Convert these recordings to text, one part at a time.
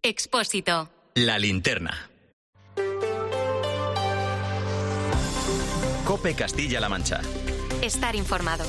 Expósito. La linterna. COPE Castilla-La Mancha. Estar informado.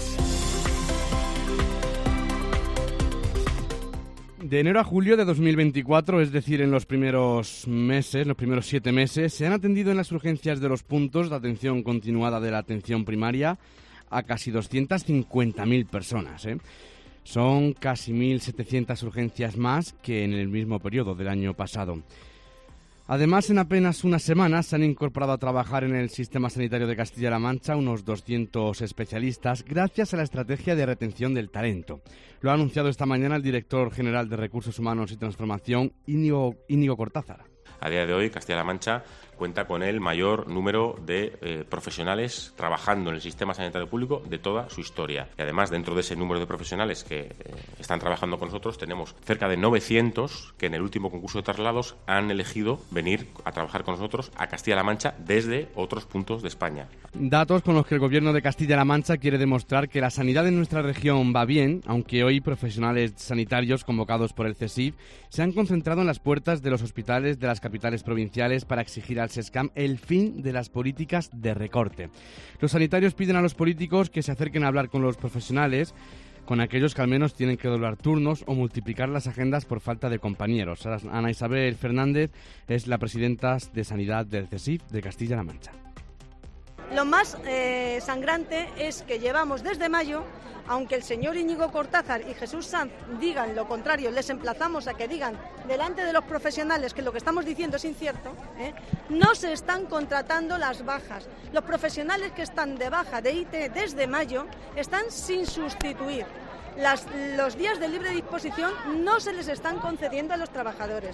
De enero a julio de 2024, es decir, en los primeros 7 meses, se han atendido en las urgencias de los puntos de atención continuada de la atención primaria a casi 250.000 personas. Son casi 1.700 urgencias más que en el mismo periodo del año pasado. Además, en apenas unas semanas se han incorporado a trabajar en el sistema sanitario de Castilla-La Mancha unos 200 especialistas gracias a la estrategia de retención del talento. Lo ha anunciado esta mañana el director general de Recursos Humanos y Transformación, Íñigo Cortázar. A día de hoy, Castilla-La Mancha cuenta con el mayor número de profesionales trabajando en el sistema sanitario público de toda su historia. Y además, dentro de ese número de profesionales que están trabajando con nosotros, tenemos cerca de 900 que en el último concurso de traslados han elegido venir a trabajar con nosotros a Castilla-La Mancha desde otros puntos de España. Datos con los que el Gobierno de Castilla-La Mancha quiere demostrar que la sanidad en nuestra región va bien, aunque hoy profesionales sanitarios convocados por el CSIC se han concentrado en las puertas de los hospitales de las capitales provinciales para exigir al SESCAM el fin de las políticas de recorte. Los sanitarios piden a los políticos que se acerquen a hablar con los profesionales, con aquellos que al menos tienen que doblar turnos o multiplicar las agendas por falta de compañeros. Ana Isabel Fernández es la presidenta de Sanidad del CSIC de Castilla-La Mancha. Lo más sangrante es que llevamos desde mayo, aunque el señor Íñigo Cortázar y Jesús Sanz digan lo contrario, les emplazamos a que digan delante de los profesionales que lo que estamos diciendo es incierto, no se están contratando las bajas. Los profesionales que están de baja de IT desde mayo están sin sustituir. Los días de libre disposición no se les están concediendo a los trabajadores.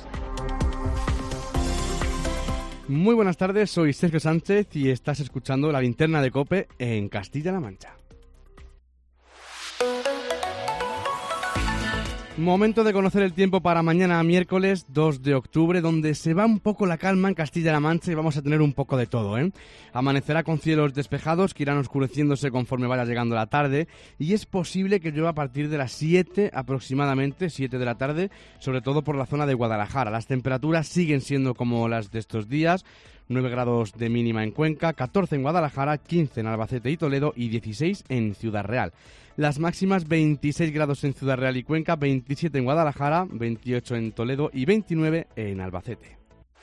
Muy buenas tardes, soy Sergio Sánchez y estás escuchando La Linterna de COPE en Castilla-La Mancha. Momento de conocer el tiempo para mañana miércoles 2 de octubre, donde se va un poco la calma en Castilla-La Mancha y vamos a tener un poco de todo, Amanecerá con cielos despejados que irán oscureciéndose conforme vaya llegando la tarde y es posible que llueva a partir de las 7 aproximadamente, 7 de la tarde, sobre todo por la zona de Guadalajara. Las temperaturas siguen siendo como las de estos días, 9 grados de mínima en Cuenca, 14 en Guadalajara, 15 en Albacete y Toledo y 16 en Ciudad Real. Las máximas 26 grados en Ciudad Real y Cuenca, 27 en Guadalajara, 28 en Toledo y 29 en Albacete.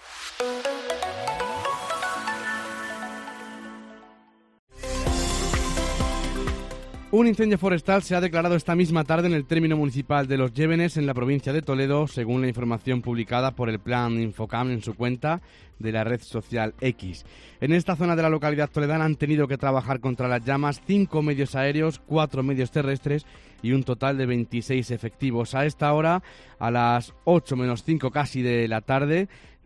Un incendio forestal se ha declarado esta misma tarde en el término municipal de Los Llévenes, en la provincia de Toledo, según la información publicada por el Plan Infocam en su cuenta de la red social X. En esta zona de la localidad toledana han tenido que trabajar contra las llamas 5 medios aéreos, 4 medios terrestres y un total de 26 efectivos. A esta hora, a las 8 menos 5 casi de la tarde,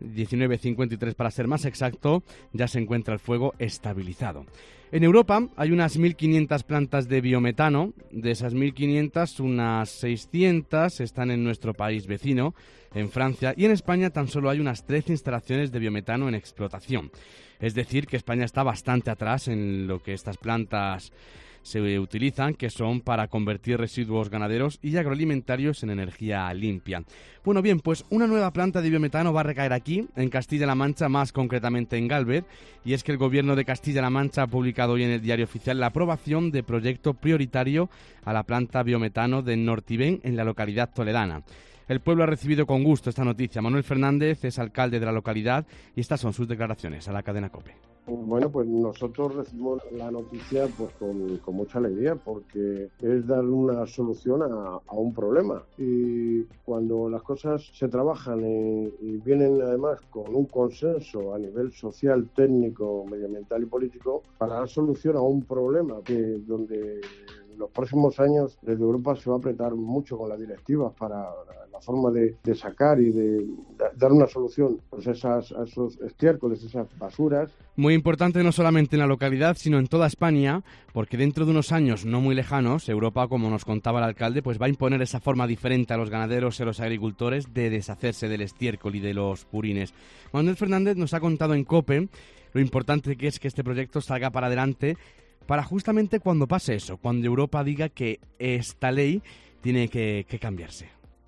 19:53 para ser más exacto, ya se encuentra el fuego estabilizado. En Europa hay unas 1.500 plantas de biometano. De esas 1.500, unas 600 están en nuestro país vecino, en Francia, y en España tan solo hay unas 13 instalaciones de biometano en explotación. Es decir, que España está bastante atrás en lo que estas plantas se utilizan, que son para convertir residuos ganaderos y agroalimentarios en energía limpia. Bueno, bien, pues una nueva planta de biometano va a recaer aquí, en Castilla-La Mancha, más concretamente en Gálvez, y es que el Gobierno de Castilla-La Mancha ha publicado hoy en el Diario Oficial la aprobación de proyecto prioritario a la planta biometano de Nortivén, en la localidad toledana. El pueblo ha recibido con gusto esta noticia. Manuel Fernández es alcalde de la localidad y estas son sus declaraciones a la cadena COPE. Bueno, pues nosotros recibimos la noticia pues con mucha alegría, porque es dar una solución a un problema. Y cuando las cosas se trabajan y vienen además con un consenso a nivel social, técnico, medioambiental y político, para dar solución a un problema donde en los próximos años desde Europa se va a apretar mucho con las directivas para la forma de sacar y de dar una solución pues a esos estiércoles, esas basuras. Muy importante no solamente en la localidad, sino en toda España, porque dentro de unos años no muy lejanos, Europa, como nos contaba el alcalde, pues va a imponer esa forma diferente a los ganaderos y a los agricultores de deshacerse del estiércol y de los purines. Manuel Fernández nos ha contado en COPE lo importante que es que este proyecto salga para adelante, para justamente cuando pase eso, cuando Europa diga que esta ley tiene que cambiarse.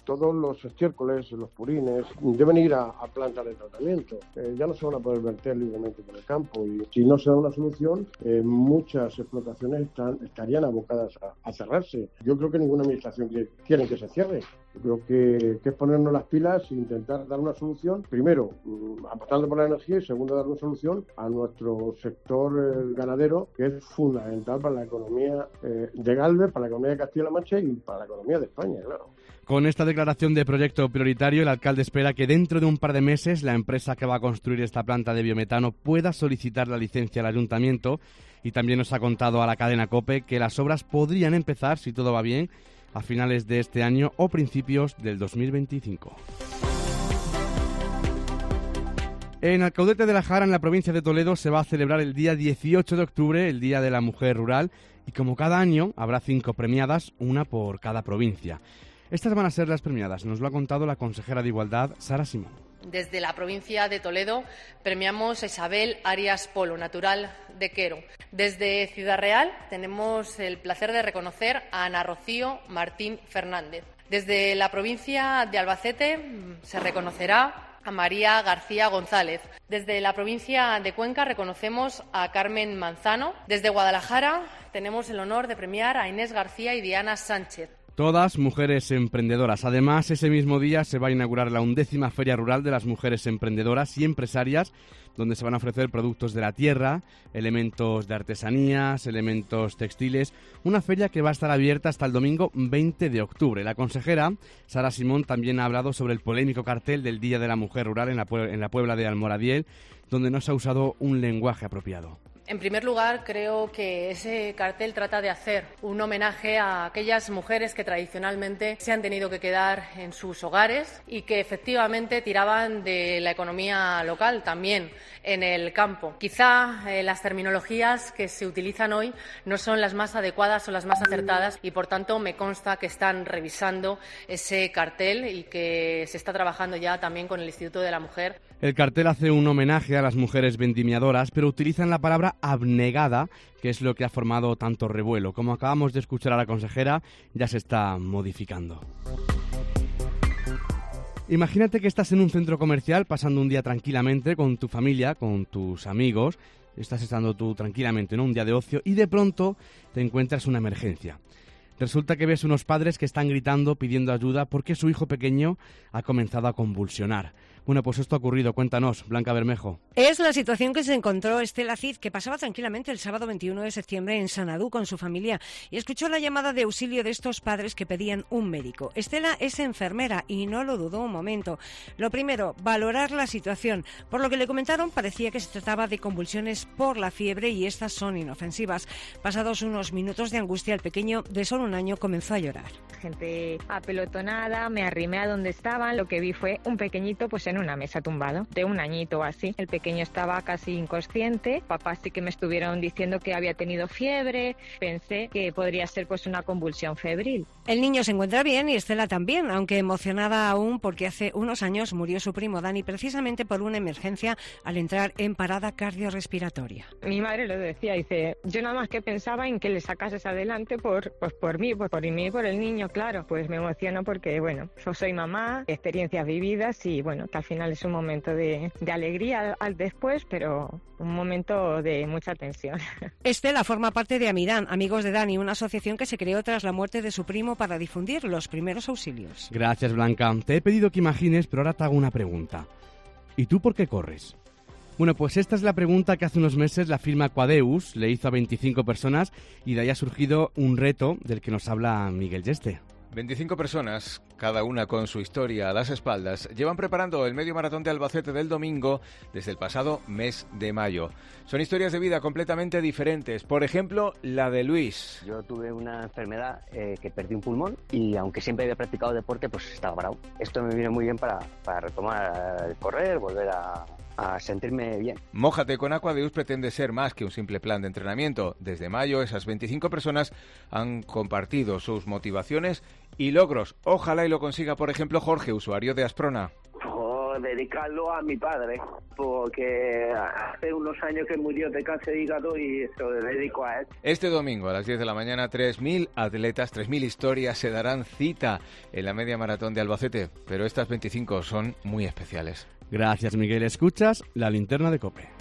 todos los estiércoles, los purines, deben ir a plantas de tratamiento. Ya no se van a poder verter libremente por el campo y si no se da una solución, muchas explotaciones estarían abocadas a cerrarse. Yo creo que ninguna administración quiere que se cierre. Yo creo que es ponernos las pilas e intentar dar una solución, primero apostando por la energía y segundo dar una solución a nuestro sector ganadero, que es fundamental para la economía de Galve, para la economía de Castilla-La Mancha y para la economía de España, claro. Con esta declaración de proyecto prioritario, el alcalde espera que dentro de un par de meses la empresa que va a construir esta planta de biometano pueda solicitar la licencia al ayuntamiento y también nos ha contado a la cadena COPE que las obras podrían empezar, si todo va bien, a finales de este año o principios del 2025. En Alcaudete de la Jara, en la provincia de Toledo, se va a celebrar el día 18 de octubre, el Día de la Mujer Rural, y como cada año habrá 5 premiadas, una por cada provincia. Estas van a ser las premiadas, nos lo ha contado la consejera de Igualdad, Sara Simón. Desde la provincia de Toledo premiamos a Isabel Arias Polo, natural de Quero. Desde Ciudad Real tenemos el placer de reconocer a Ana Rocío Martín Fernández. Desde la provincia de Albacete se reconocerá a María García González. Desde la provincia de Cuenca reconocemos a Carmen Manzano. Desde Guadalajara tenemos el honor de premiar a Inés García y Diana Sánchez. Todas mujeres emprendedoras. Además, ese mismo día se va a inaugurar la 11ª Feria Rural de las Mujeres Emprendedoras y Empresarias, donde se van a ofrecer productos de la tierra, elementos de artesanías, elementos textiles. Una feria que va a estar abierta hasta el domingo 20 de octubre. La consejera, Sara Simón, también ha hablado sobre el polémico cartel del Día de la Mujer Rural en la Puebla de Almoradiel, donde no se ha usado un lenguaje apropiado. En primer lugar, creo que ese cartel trata de hacer un homenaje a aquellas mujeres que tradicionalmente se han tenido que quedar en sus hogares y que efectivamente tiraban de la economía local, también en el campo. Quizá las terminologías que se utilizan hoy no son las más adecuadas o las más acertadas y, por tanto, me consta que están revisando ese cartel y que se está trabajando ya también con el Instituto de la Mujer. El cartel hace un homenaje a las mujeres vendimiadoras, pero utilizan la palabra abnegada, que es lo que ha formado tanto revuelo. Como acabamos de escuchar a la consejera, ya se está modificando. Imagínate que estás en un centro comercial pasando un día tranquilamente con tu familia, con tus amigos, estás estando tú tranquilamente en un día de ocio y de pronto te encuentras una emergencia. Resulta que ves unos padres que están gritando pidiendo ayuda porque su hijo pequeño ha comenzado a convulsionar. Bueno, pues esto ha ocurrido. Cuéntanos, Blanca Bermejo. Es la situación que se encontró Estela Cid, que pasaba tranquilamente el sábado 21 de septiembre en Sanadú con su familia y escuchó la llamada de auxilio de estos padres que pedían un médico. Estela es enfermera y no lo dudó un momento. Lo primero, valorar la situación. Por lo que le comentaron, parecía que se trataba de convulsiones por la fiebre y estas son inofensivas. Pasados unos minutos de angustia, el pequeño de solo un año comenzó a llorar. Gente apelotonada, me arrimé a donde estaban, lo que vi fue un pequeñito pues en una mesa tumbado, de un añito o así. El pequeño estaba casi inconsciente, papás sí que me estuvieron diciendo que había tenido fiebre, pensé que podría ser pues una convulsión febril. El niño se encuentra bien y Estela también, aunque emocionada aún porque hace unos años murió su primo Dani precisamente por una emergencia al entrar en parada cardiorrespiratoria. Mi madre lo decía, dice, yo nada más que pensaba en que le sacases adelante por mí, por el niño, claro. Pues me emociono porque, bueno, yo soy mamá, experiencias vividas y, bueno, que al final es un momento de alegría al después, pero un momento de mucha tensión. Estela forma parte de Amidán, Amigos de Dani, una asociación que se creó tras la muerte de su primo para difundir los primeros auxilios. Gracias, Blanca. Te he pedido que imagines, pero ahora te hago una pregunta. ¿Y tú por qué corres? Bueno, pues esta es la pregunta que hace unos meses la firma Quadeus le hizo a 25 personas y de ahí ha surgido un reto del que nos habla Miguel Yeste. 25 personas, cada una con su historia a las espaldas, llevan preparando el medio maratón de Albacete del domingo desde el pasado mes de mayo. Son historias de vida completamente diferentes. Por ejemplo, la de Luis. Yo tuve una enfermedad que perdí un pulmón y aunque siempre había practicado deporte, pues estaba bravo. Esto me vino muy bien para retomar el correr, volver a sentirme bien. Mójate con Aquadeus pretende ser más que un simple plan de entrenamiento. Desde mayo, esas 25 personas han compartido sus motivaciones y logros. Ojalá y lo consiga, por ejemplo, Jorge, usuario de Asprona. pues dedicarlo a mi padre, porque hace unos años que murió de cáncer de hígado y se lo dedico a él. Este domingo a las 10 de la mañana 3.000 atletas, 3.000 historias se darán cita en la media maratón de Albacete, pero estas 25 son muy especiales. Gracias, Miguel. Escuchas La Linterna de COPE.